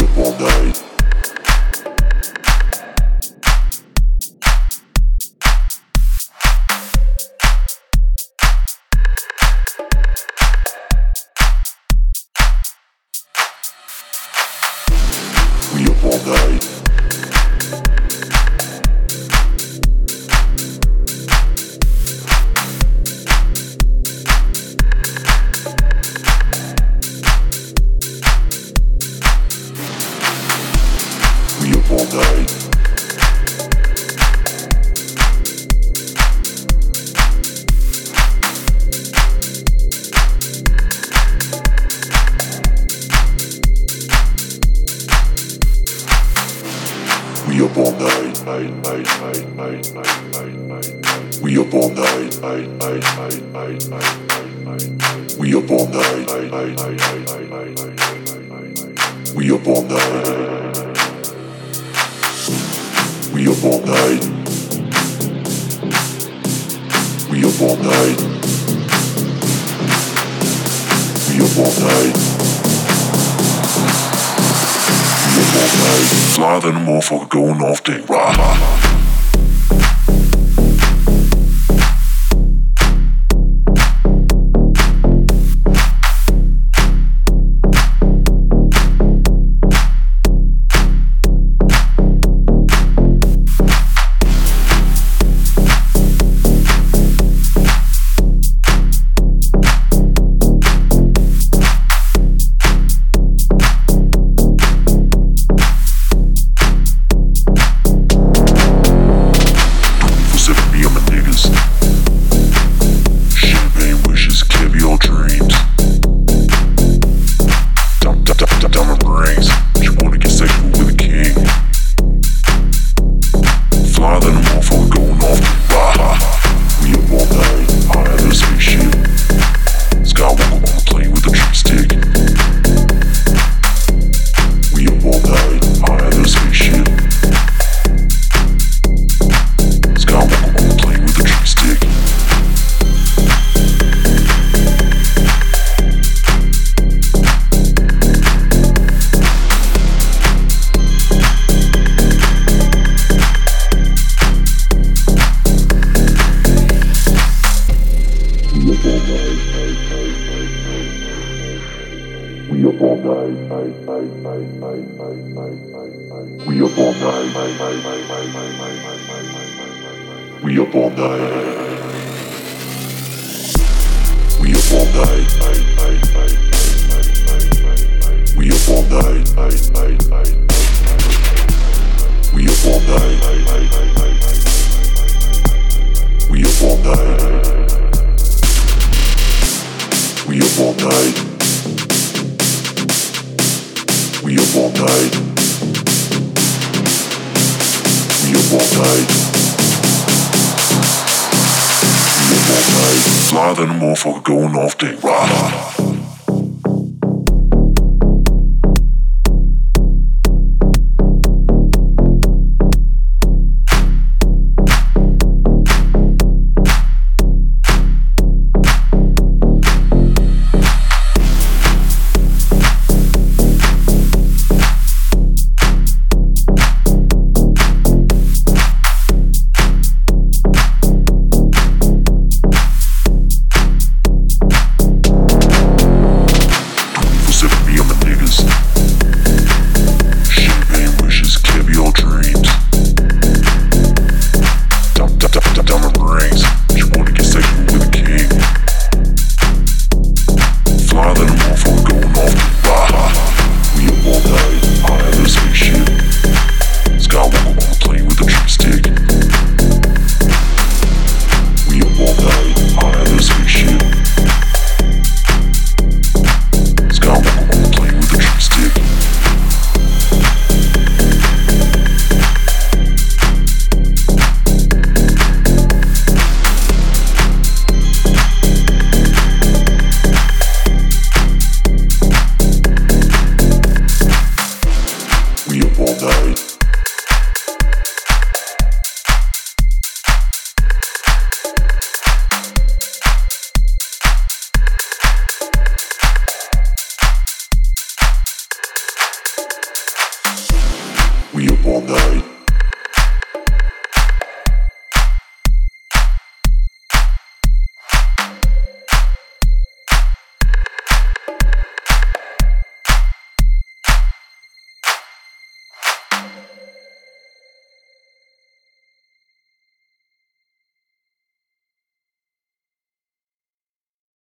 up all night. We up all night. We up all night. We up all night, night, night, night, night, night, night, night, night. We up all night, night, night, night, night, night, night, night. We up all night, night, night, night, night, night, night, night, night. We up all night. We up all night. We up all night. We up all night. We up all night. Fly than a motherfucker going off day. Rah. We up all night, night, night, night, night, night, night, night. We up all night, night, night, night, night, night, night, night, night, night. We up all night. We up all night, night, night, night, night, night, night, night. We up all night, night, night, night, night. We up all night, night, night, night, night, night. We up all night. We up all night. We up all night. We up all night. We up all night. Fly than a motherfucker going off day. Rah. up all night.